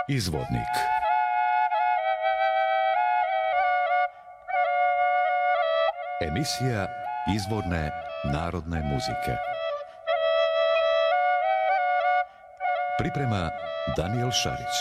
Izvornik. Emisija izvorne narodne muzike. Priprema Danijel Šarić.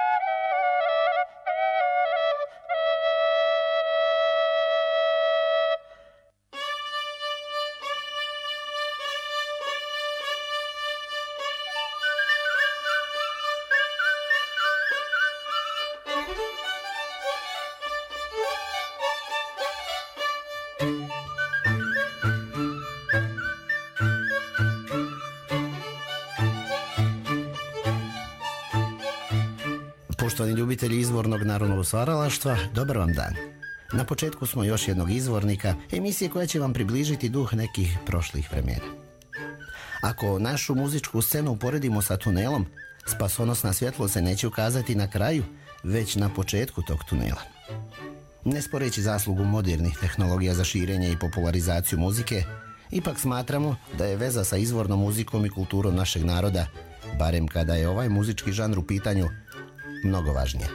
Poštovani ljubitelji izvornog narodnog stvaralaštva, dobar vam dan. Na početku smo još jednog izvornika, emisije koja će vam približiti duh nekih prošlih vremena. Ako našu muzičku scenu uporedimo sa tunelom, spasonosna svjetlo se neće ukazati na kraju, već na početku tog tunela. Ne sporeći zaslugu modernih tehnologija za širenje i popularizaciju muzike, ipak smatramo da je veza sa izvornom muzikom i kulturom našeg naroda, barem kada je ovaj muzički žanr u pitanju, mnogo važnije.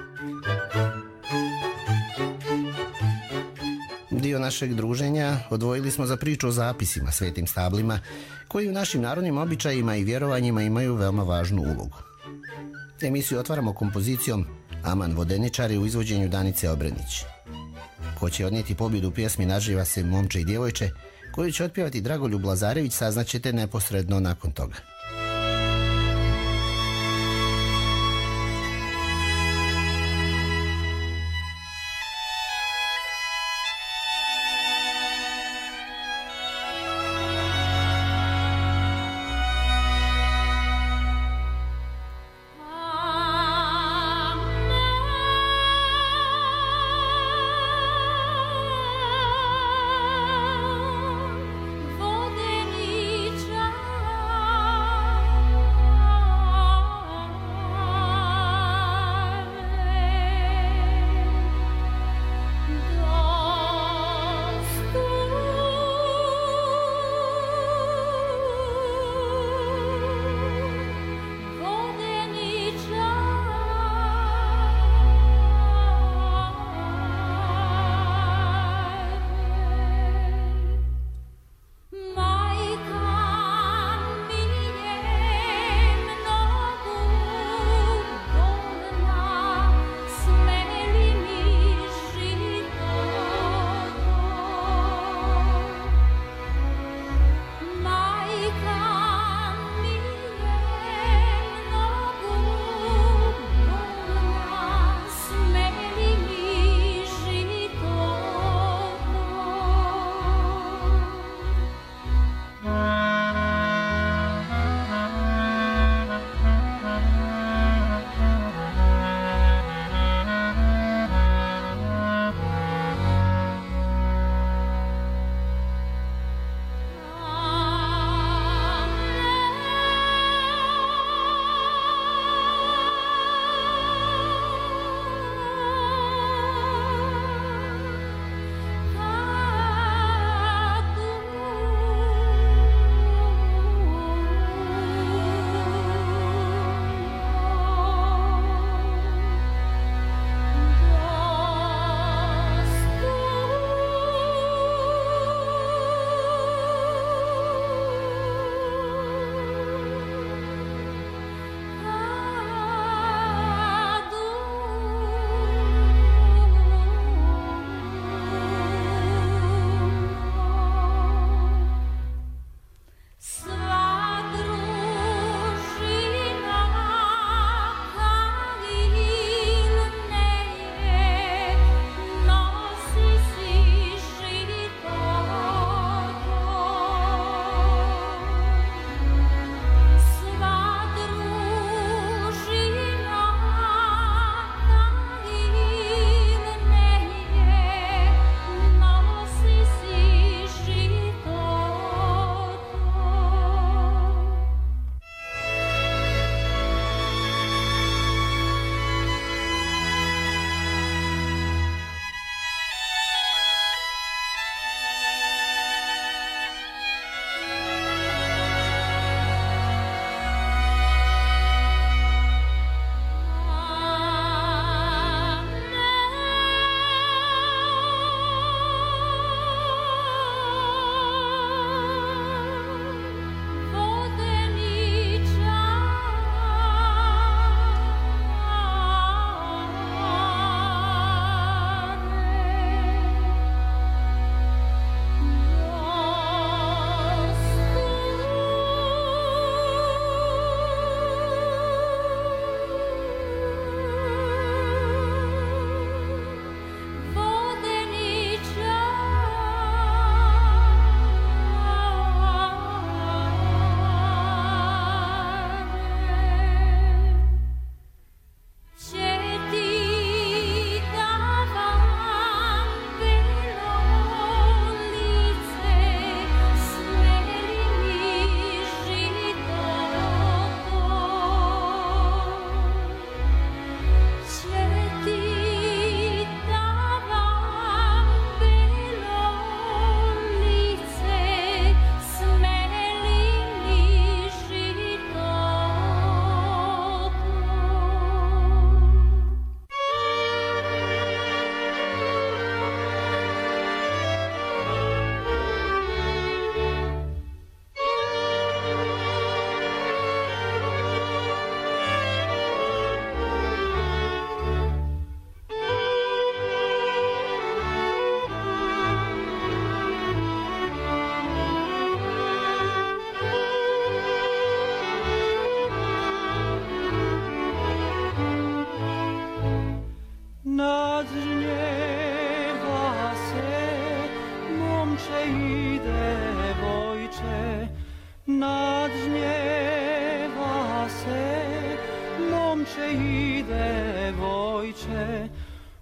Dio našeg druženja odvojili smo za priču o zapisima, svetim stablima, koji u našim narodnim običajima i vjerovanjima imaju veoma važnu ulogu. Emisiju otvaramo kompozicijom Aman Vodeničari u izvođenju Danice Obrenić. Ko će odnijeti pobjedu u pjesmi Naživa se momče i djevojče, koju će otpjevati Dragoljub Lazarević, saznaćete neposredno nakon toga. Vodeničar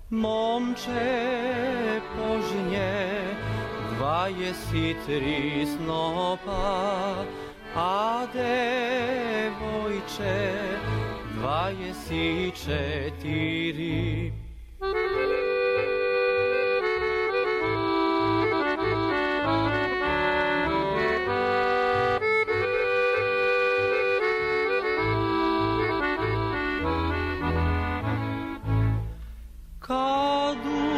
Momče požnje, 23 snopa, a devojče 24. Kad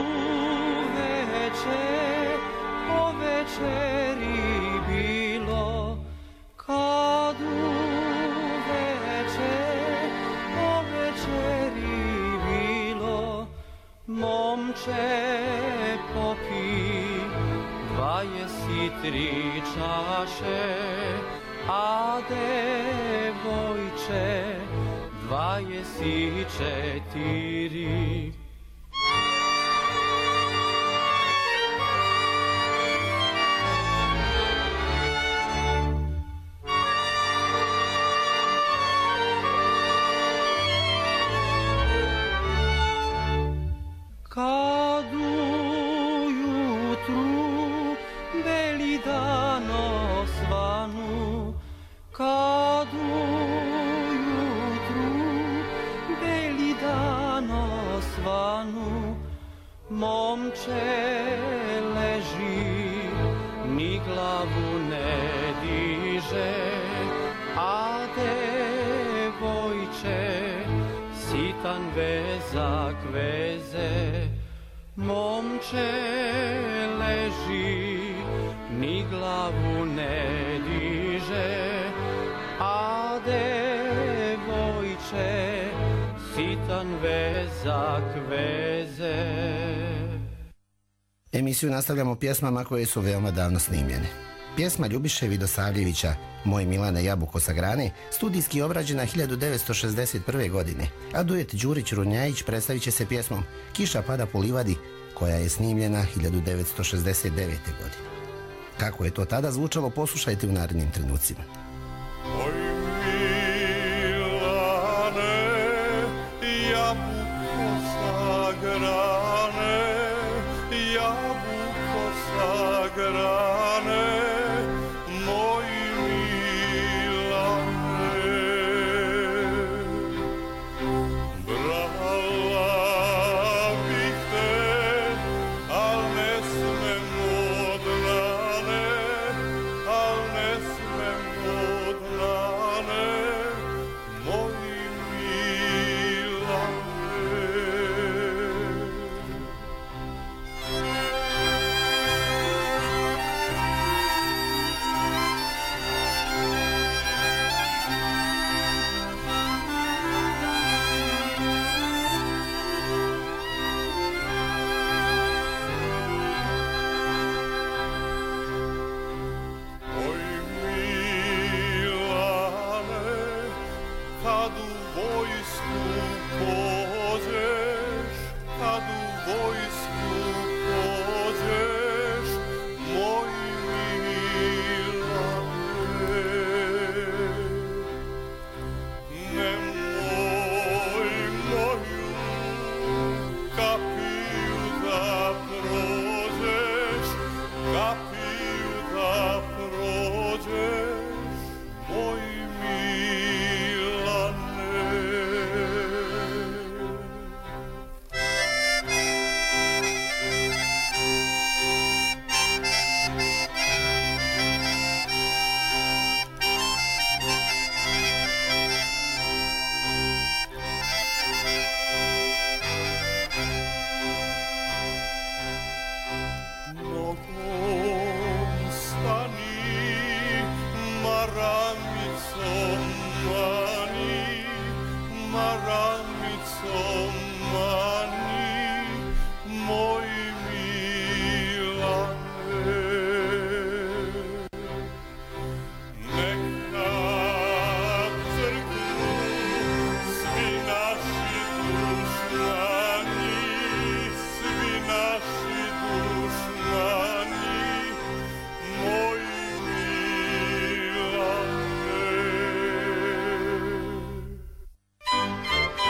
uveče po večeri bilo, kad uveče po večeri bilo, momče popi 23 čaše, a devojče 24. Kad ujutru beli dan osvanu, kad ujutru beli dan osvanu, momče leži, ni glavu ne diže, a devojče sitan vezak veze. Momče leži, ni glavu ne diže, a devojče sitan vezak veze. Emisiju nastavljamo pjesmama koje su veoma davno snimljene. Pjesma Ljubiše Vidosavljevića Moj Milane jabuko sa grane studijski obrađena 1961. godine, a duet Đurić-Runjajić predstavit će se pjesmom Kiša pada po livadi koja je snimljena 1969. godine. Kako je to tada zvučalo, poslušajte u narednim trenucima. Moj Milane jabuko sa grane, jabuko sa grane, moj Milane. Brala bih te, al ne smem od rane, al ne smem od rane, moj Milane. Moj Milane, kad u vojsku pođeš, kad u vojsku pođeš, moj Milane. Nemoj moju kapiju da prođeš, kapiju da prođeš, moj Milane. Nogom stani, maramicom mani, maramicom mani, moj Milane. Neka crknu svi naši dušmani, svi naši dušmani, moj Milane.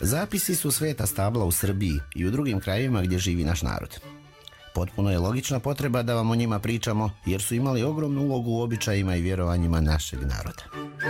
Zapisi su sveta stabla u Srbiji i u drugim krajevima gdje živi naš narod. Potpuno je logična potreba da vam o njima pričamo, jer su imali ogromnu ulogu u običajima i vjerovanjima našeg naroda.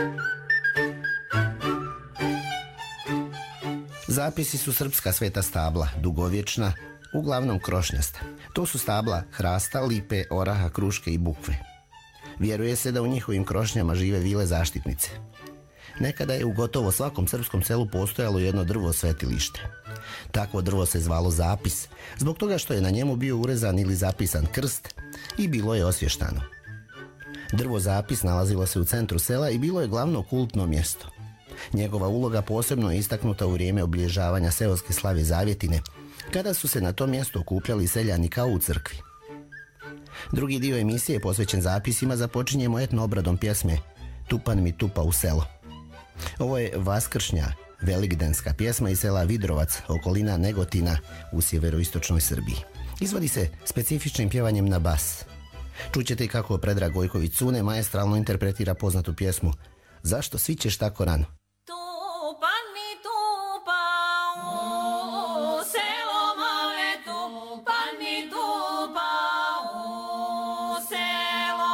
Zapisi su srpska sveta stabla, dugovječna, uglavnom krošnjasta. To su stabla hrasta, lipe, oraha, kruške i bukve. Vjeruje se da u njihovim krošnjama žive vile zaštitnice. Nekada je u gotovo svakom srpskom selu postojalo jedno drvo svetilište. Takvo drvo se zvalo zapis, zbog toga što je na njemu bio urezan ili zapisan krst i bilo je osvještano. Drvo zapis nalazilo se u centru sela i bilo je glavno kultno mjesto. Njegova uloga posebno je istaknuta u vrijeme obilježavanja seoske slave Zavjetine, kada su se na tom mjestu okupljali seljani kao u crkvi. Drugi dio emisije posvećen zapisima započinjemo etno obradom pjesme Tupan mi tupa u selo. Ovo je vaskršnja, velikdenska pjesma iz sela Vidrovac, okolina Negotina u sjeveroistočnoj Srbiji. Izvodi se specifičnim pjevanjem na bas. Čućete i kako Predrag Gojković Cune maestralno interpretira poznatu pjesmu Zašto svićeš tako rano? Tupan mi tupa u selo male, tupan mi tupa u selo.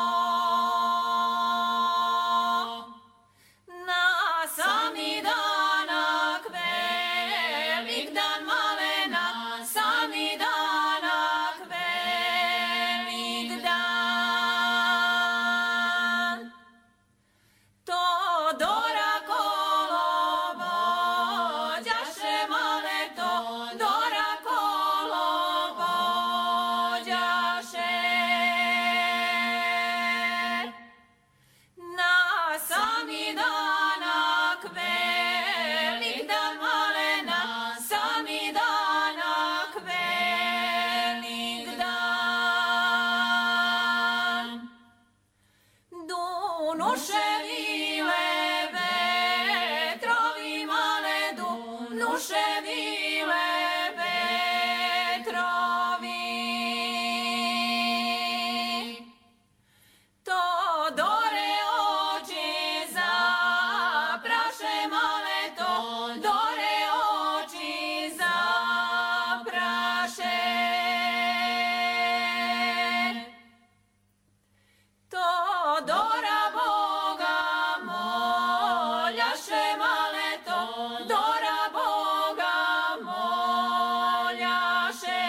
Na sami danak velik dan malena, sami danak velik dan. Todora kolovođaše male, Todora kolovođaše. Na sami danak velik dan malena, sami danak velik dan. Dunuše vile vetrovi male, dunuše vile vetrovi. Todore oči zapraše male, Todore oči zapraše. Todora Boga moljaše male, Todora Boga moljaše.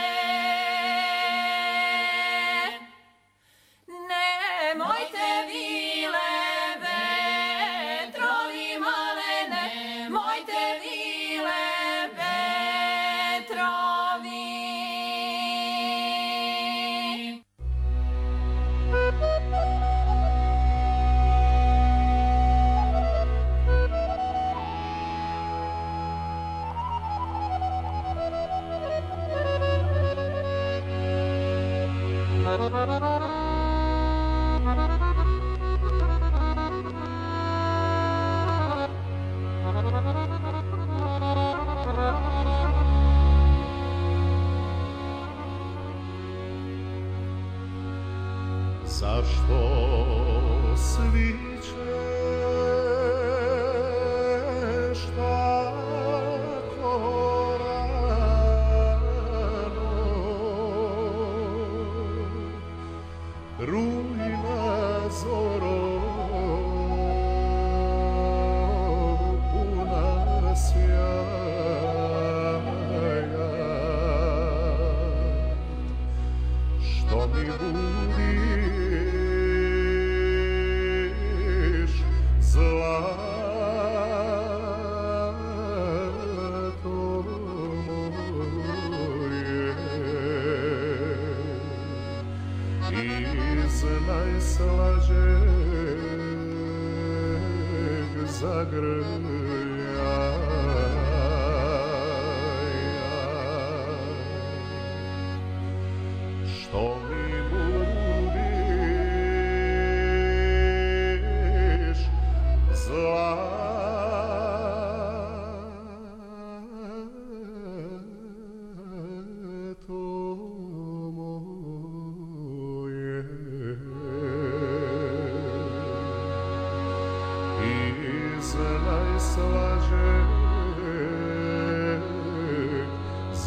Nemojte vile vetrovi male, nemojte vile vetrovi. Zašto svićeš tako rano? Rujna zoro puna sjaja, što mi budiš zlato moje iz najslađeg zagrljaja. Što mi budiš zlato moje iz najslađeg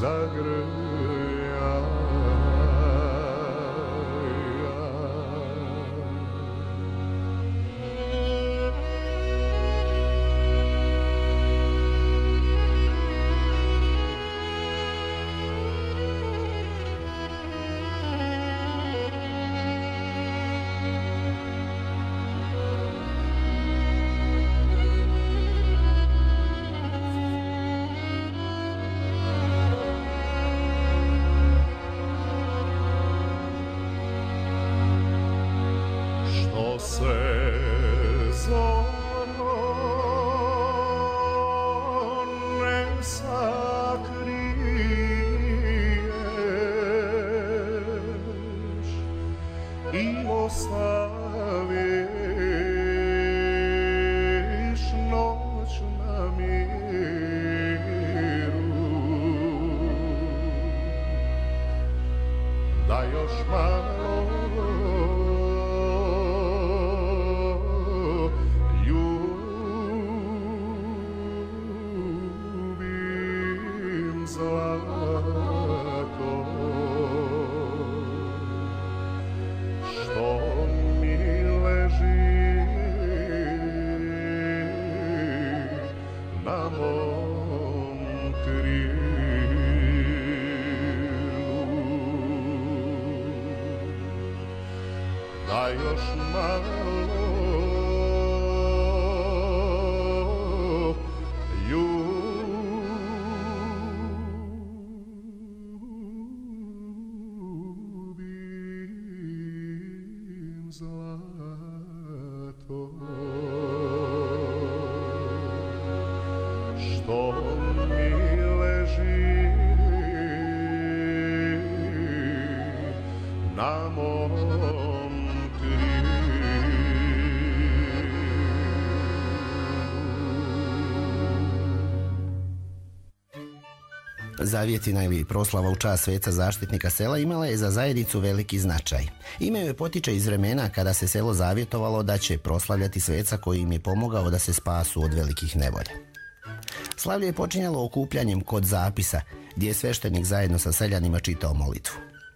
Zavjetina ili proslava u čast sveca zaštitnika sela imala je za zajednicu veliki značaj. Ime joj potiče iz vremena kada se selo zavjetovalo da će proslavljati sveca koji im je pomogao da se spasu od velikih nevolja. Slavlje je počinjalo okupljanjem kod zapisa, gdje je sveštenik zajedno sa seljanima čitao molitvu.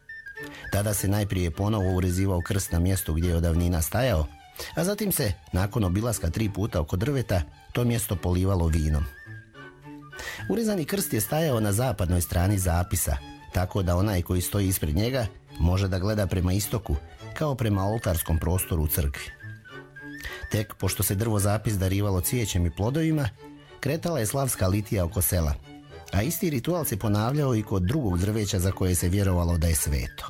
Tada se najprije ponovo urezivao krst na mjestu gdje je od davnina stajao, a zatim se, nakon obilaska 3 puta oko drveta, to mjesto polivalo vinom. Urezani krst je stajao na zapadnoj strani zapisa, tako da onaj koji stoji ispred njega može da gleda prema istoku, kao prema oltarskom prostoru u crkvi. Tek pošto se drvo zapis darivalo cvijećem i plodovima, kretala je slavska litija oko sela, a isti ritual se ponavljao i kod drugog drveća za koje se vjerovalo da je sveto.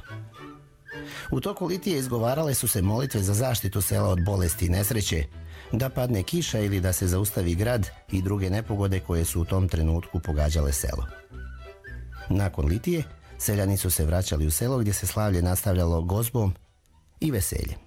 U toku litije izgovarale su se molitve za zaštitu sela od bolesti i nesreće, da padne kiša ili da se zaustavi grad i druge nepogode koje su u tom trenutku pogađale selo. Nakon litije, seljani su se vraćali u selo gdje se slavlje nastavljalo gozbom i veseljem.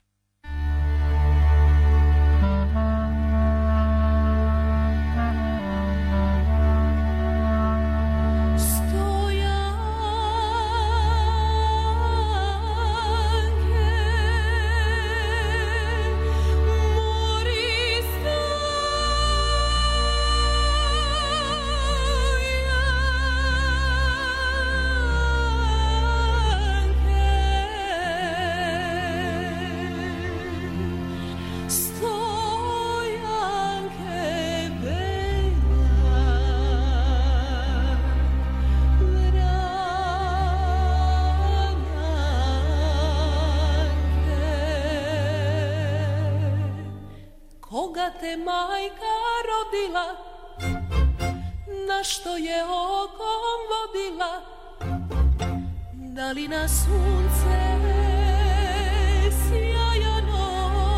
Koga te majka rodila, na što je okom vodila, da li na sunce sjajano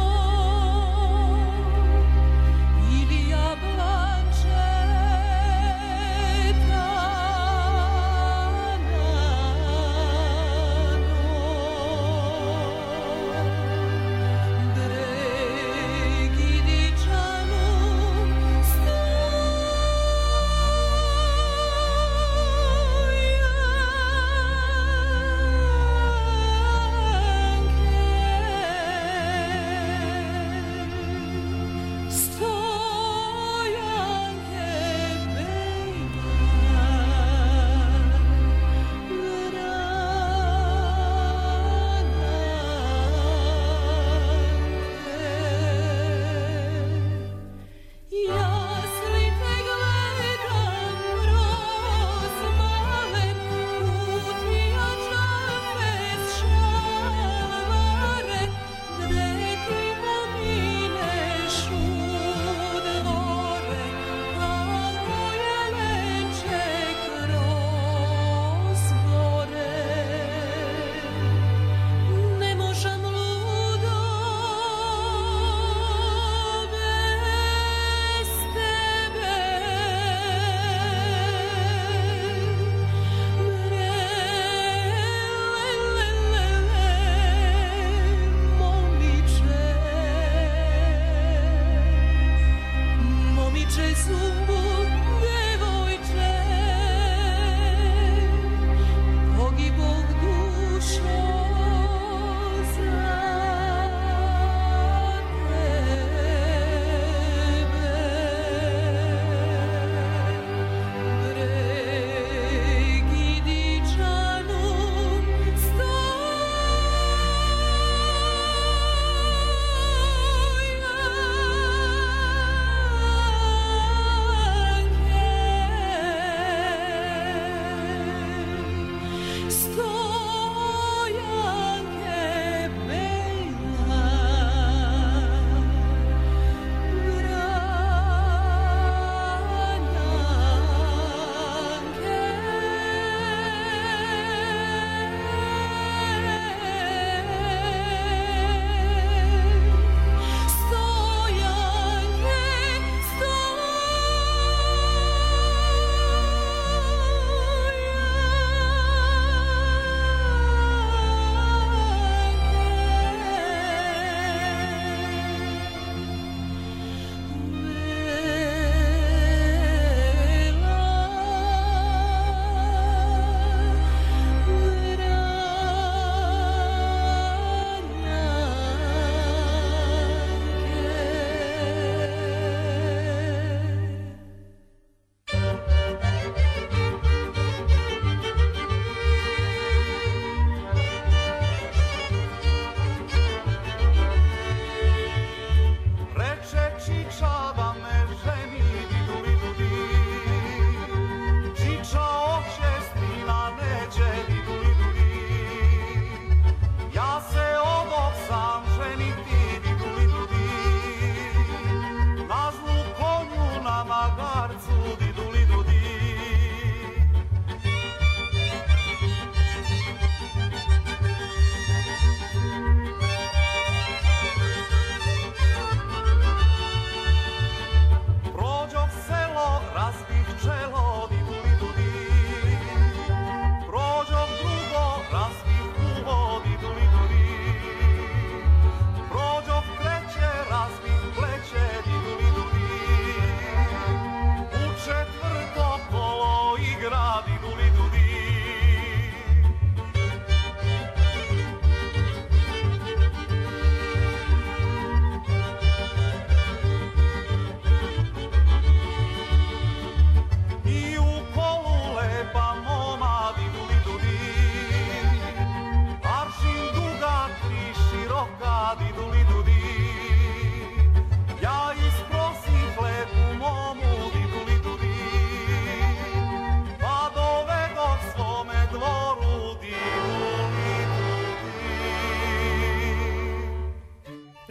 ili jablanče tanano.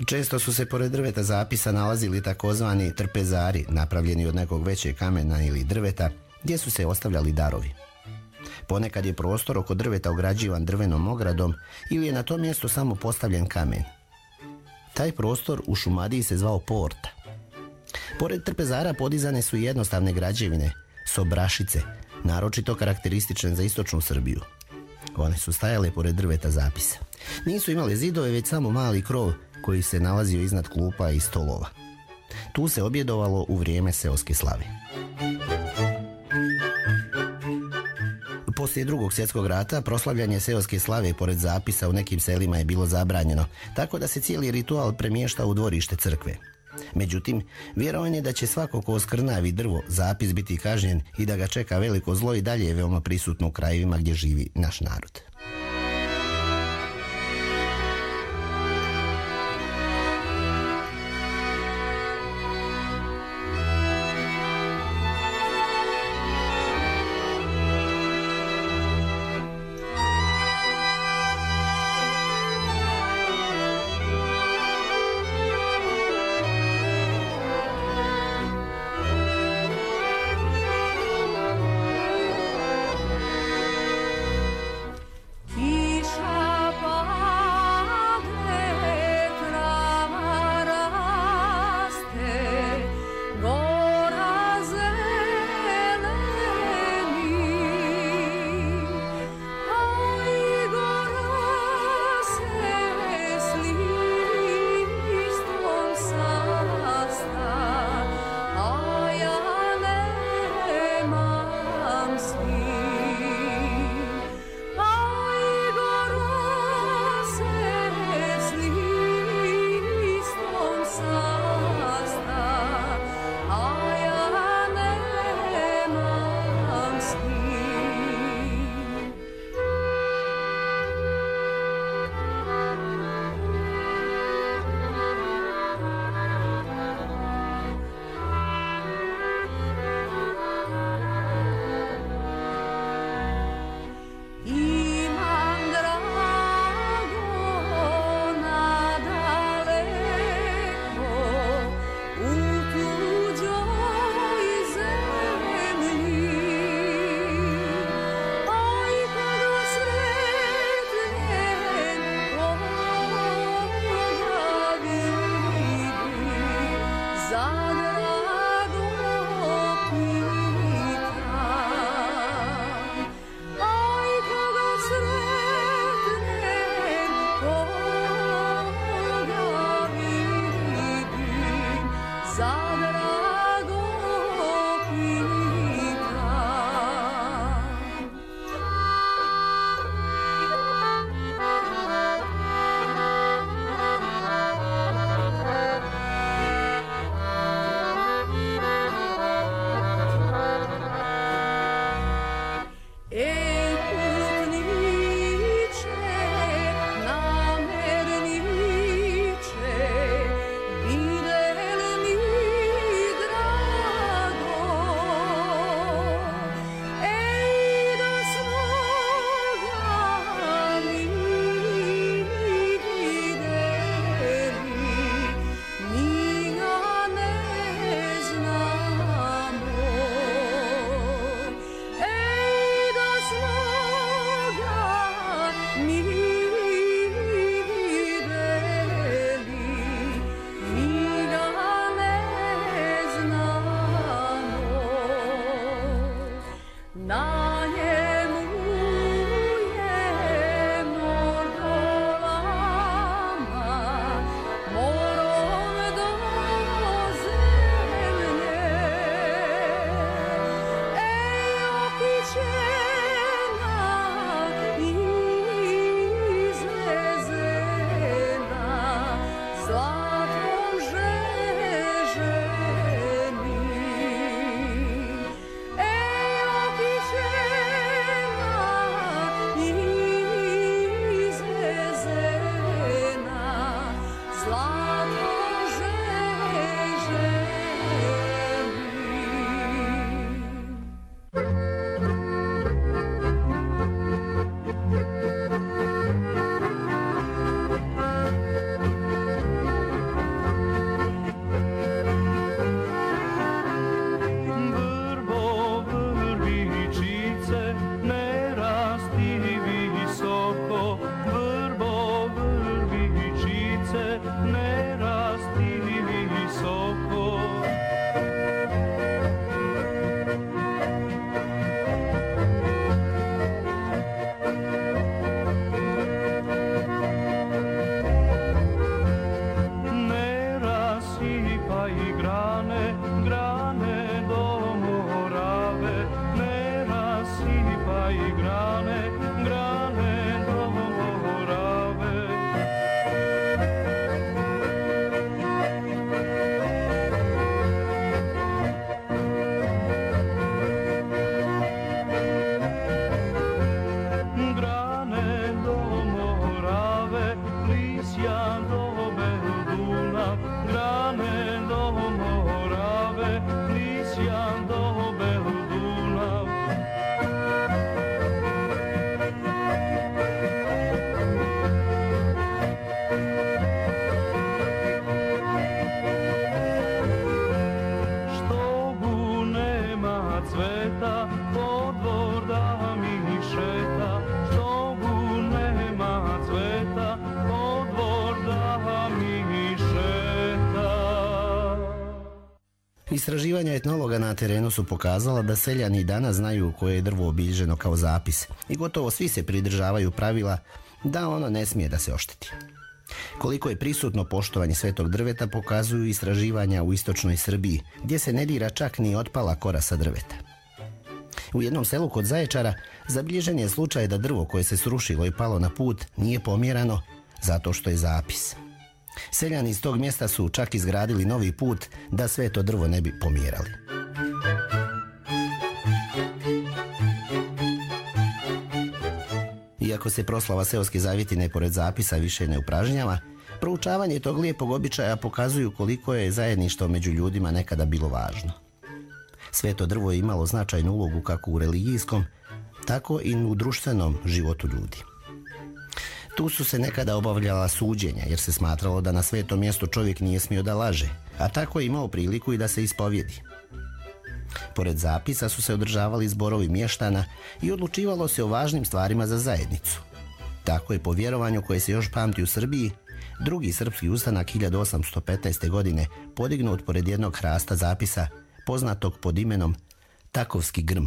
Često su se pored drveta zapisa nalazili takozvani trpezari, napravljeni od nekog većeg kamena ili drveta, gdje su se ostavljali darovi. Ponekad je prostor oko drveta ograđivan drvenom ogradom ili je na tom mjestu samo postavljen kamen. Taj prostor u Šumadiji se zvao porta. Pored trpezara podizane su i jednostavne građevine, sobrašice, naročito karakteristične za istočnu Srbiju. One su stajale pored drveta zapisa. Nisu imale zidove, već samo mali krov koji se nalazio iznad klupa i stolova. Tu se objedovalo u vrijeme seoske slave. Poslije Drugog svjetskog rata proslavljanje seoske slave pored zapisa u nekim selima je bilo zabranjeno, tako da se cijeli ritual premješta u dvorište crkve. Međutim, vjerovanje da će svako ko oskrnavi drvo zapis biti kažnjen i da ga čeka veliko zlo i dalje je veoma prisutno u krajevima gdje živi naš narod. Istraživanja etnologa na terenu su pokazala da seljani danas znaju koje je drvo obilježeno kao zapis i gotovo svi se pridržavaju pravila da ono ne smije da se ošteti. Koliko je prisutno poštovanje svetog drveta pokazuju istraživanja u istočnoj Srbiji, gdje se ne dira čak ni otpala kora sa drveta. U jednom selu kod Zaječara zabilježen je slučaj da drvo koje se srušilo i palo na put nije pomjerano zato što je zapis. Seljani iz tog mjesta su čak izgradili novi put da sve to drvo ne bi pomjerali. Iako se proslava seoske zavjetine pored zapisa više ne upražnjava, proučavanje tog lijepog običaja pokazuju koliko je zajedništvo među ljudima nekada bilo važno. Sveto drvo je imalo značajnu ulogu kako u religijskom, tako i u društvenom životu ljudi. Tu su se nekada obavljala suđenja jer se smatralo da na svetom mjestu čovjek nije smio da laže, a tako je imao priliku i da se ispovjedi. Pored zapisa su se održavali zborovi mještana i odlučivalo se o važnim stvarima za zajednicu. Tako je po vjerovanju koje se još pamti u Srbiji, drugi srpski ustanak 1815. godine podignut pored jednog hrasta zapisa poznatog pod imenom Takovski grm.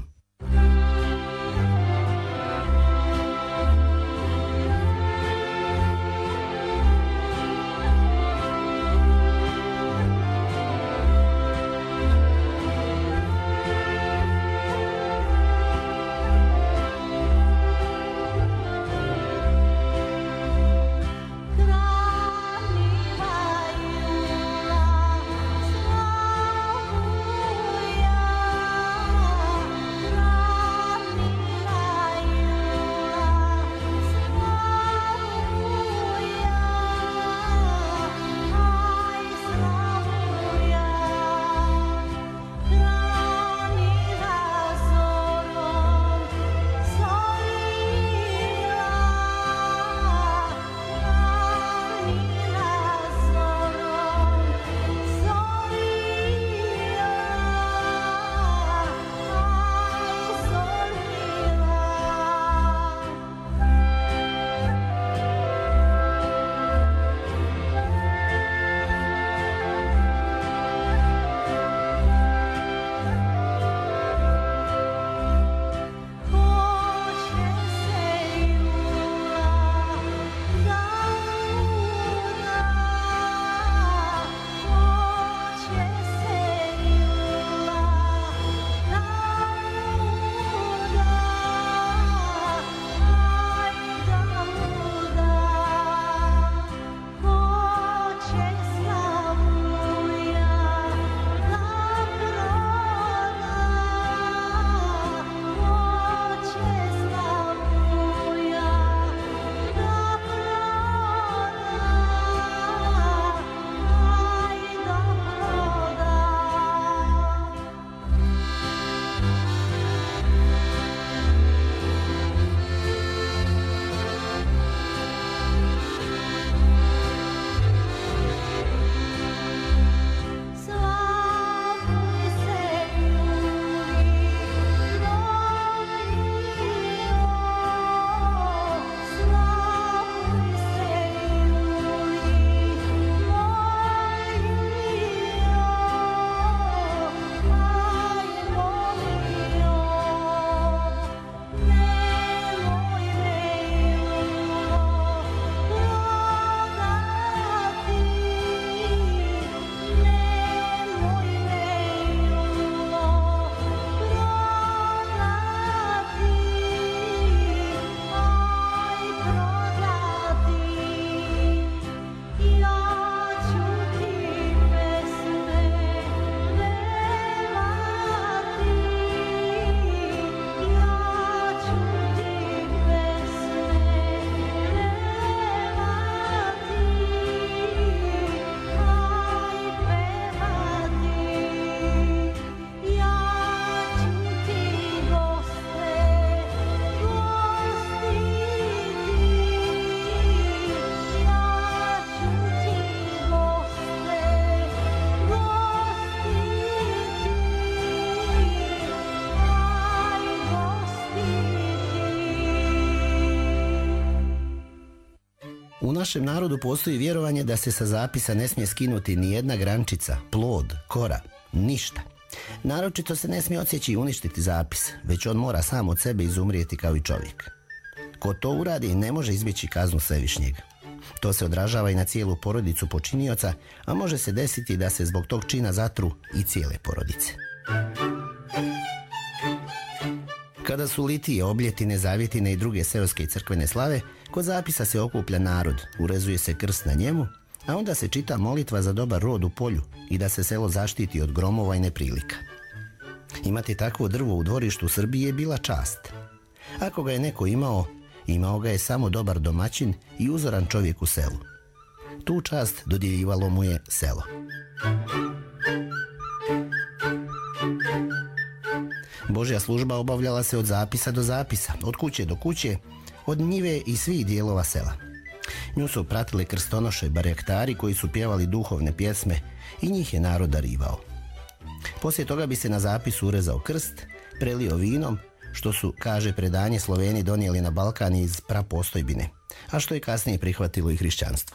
U našem narodu postoji vjerovanje da se sa zapisa ne smije skinuti ni jedna grančica, plod, kora, Ništa. Naročito se ne smije odsjeći i uništiti zapis, već on mora sam od sebe izumrijeti kao i čovjek. Ko to uradi ne može izbjeći kaznu Svevišnjeg. To se odražava i na cijelu porodicu počinioca, a može se desiti da se zbog tog čina zatru i cijele porodice. Kada su litije, obljetine, zavjetine i druge seoske i crkvene slave, kod zapisa se okuplja narod, urezuje se krst na njemu, a onda se čita molitva za dobar rod u polju i da se selo zaštiti od gromova i neprilika. Imati takvo drvo u dvorištu Srbije je bila čast. Ako ga je neko imao, imao ga je samo dobar domaćin i uzoran čovjek u selu. Tu čast dodjeljivalo mu je selo. Božja služba obavljala se od zapisa do zapisa, od kuće do kuće, od njive i svih dijelova sela. Nju su pratili krstonoše, barjaktari koji su pjevali duhovne pjesme i njih je narod darivao. Poslije toga bi se na zapisu urezao krst, prelio vinom, što su, kaže predanje, Sloveni donijeli na Balkan iz prapostojbine, a što je kasnije prihvatilo i hrišćanstvo.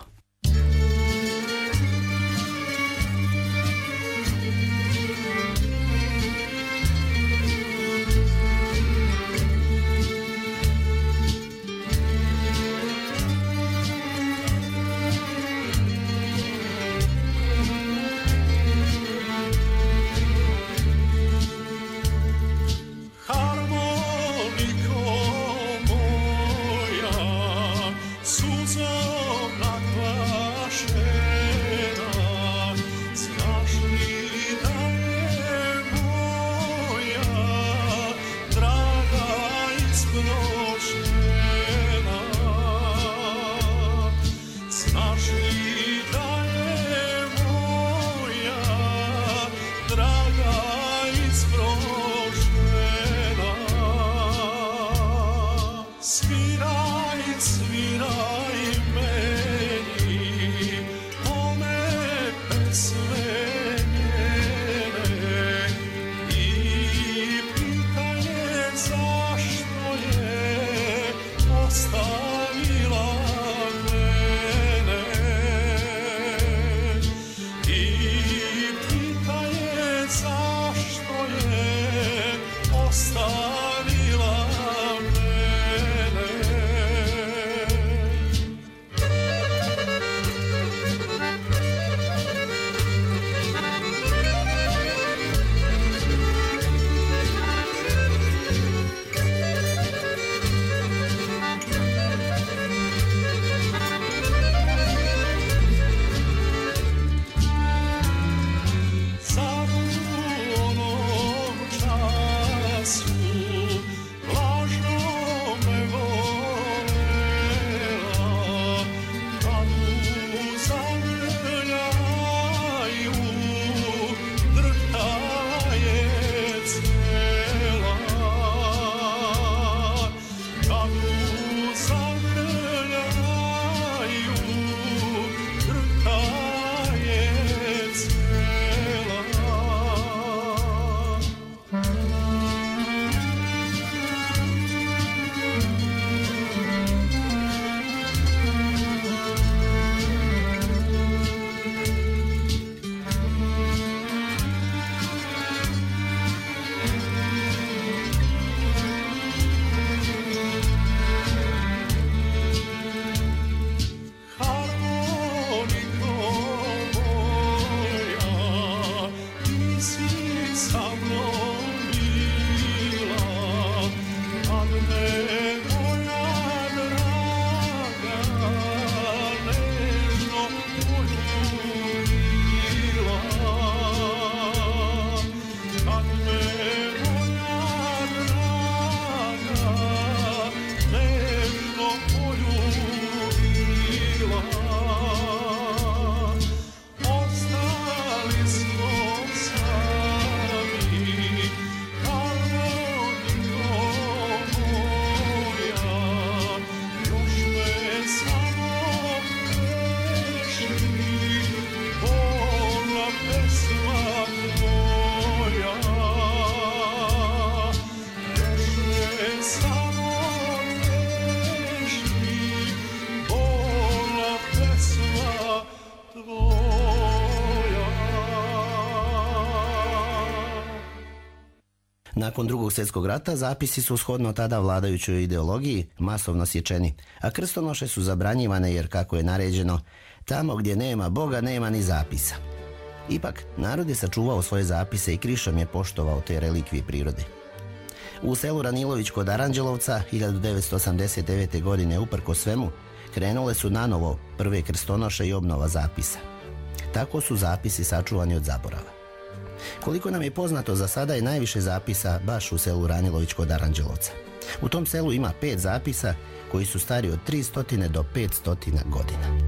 Ostavila mene. Nakon Drugog svjetskog rata zapisi su shodno tada vladajućoj ideologiji masovno sječeni, a krstonoše su zabranjivane jer, kako je naređeno, tamo gdje nema Boga nema ni zapisa. Ipak, narod je sačuvao svoje zapise i krišom je poštovao te relikvije prirode. U selu Ranilović kod Aranđelovca 1989. godine uprko svemu krenule su nanovo prve krstonoše i obnova zapisa. Tako su zapisi sačuvani od zaborava. Koliko nam je poznato, za sada je najviše zapisa baš u selu Ranilović kod Aranđelovca. U tom selu ima 5 zapisa koji su stari od 300 do 500 godina.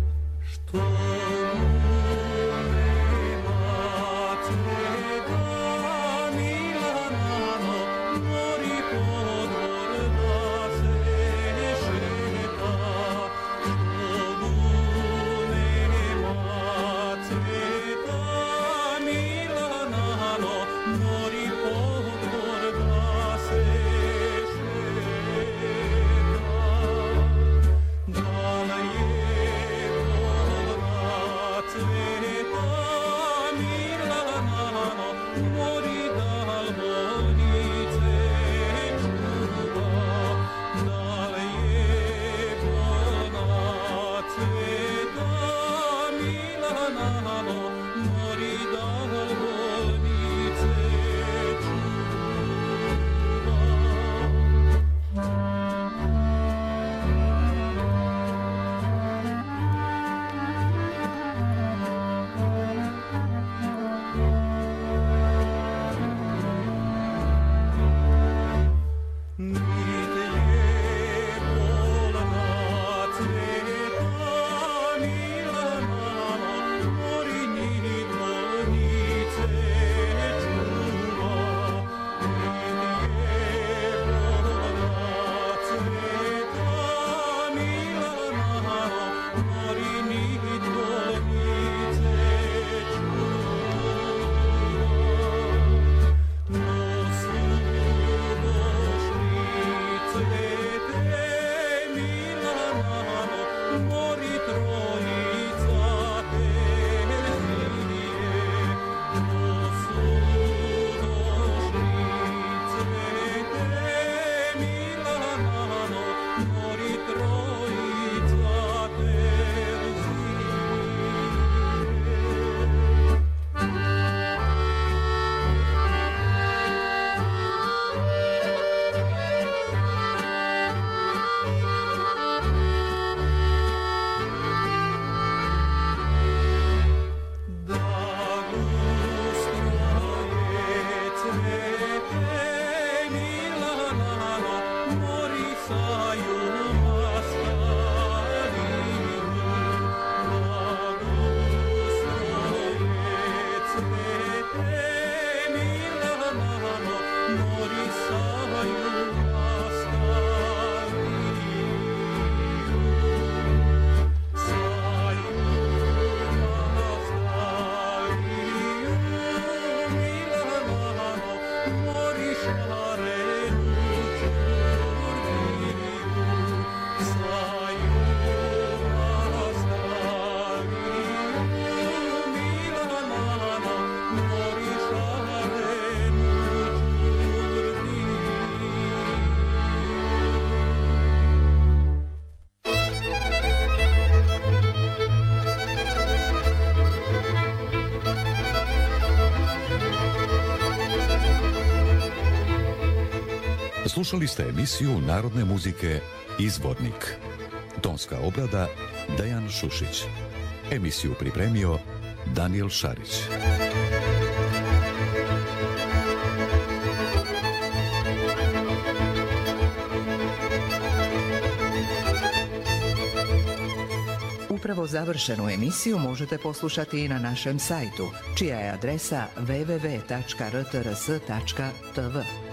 Slušali ste emisiju narodne muzike Izvornik. Tonska obrada Dejan Šušić. Emisiju pripremio Daniel Šarić. Upravo završenu emisiju možete poslušati i na našem sajtu, čija je adresa www.rtrs.tv.